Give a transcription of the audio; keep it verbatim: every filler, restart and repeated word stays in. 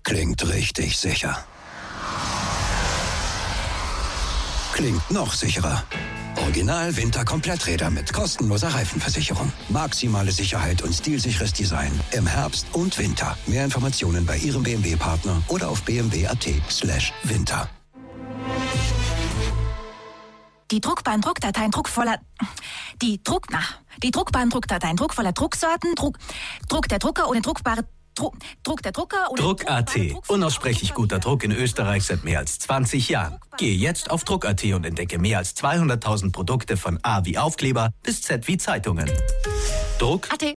Klingt richtig sicher. Klingt noch sicherer. Original Winter-Kompletträder mit kostenloser Reifenversicherung. Maximale Sicherheit und stilsicheres Design im Herbst und Winter. Mehr Informationen bei Ihrem B M W-Partner oder auf bmw.at slash winter. Die Druckbahn Druckdateien druckvoller... Die Druck... Na, die Druckbahn Druckdateien druckvoller Drucksorten, Druck... Druck der Drucker ohne druckbare... Druck, Druck der Drucker ohne... Druck.at. Unaussprechlich guter Druck in Österreich seit mehr als zwanzig Jahren. Gehe jetzt auf Druck.at und entdecke mehr als zweihunderttausend Produkte von A wie Aufkleber bis Z wie Zeitungen. Druck.at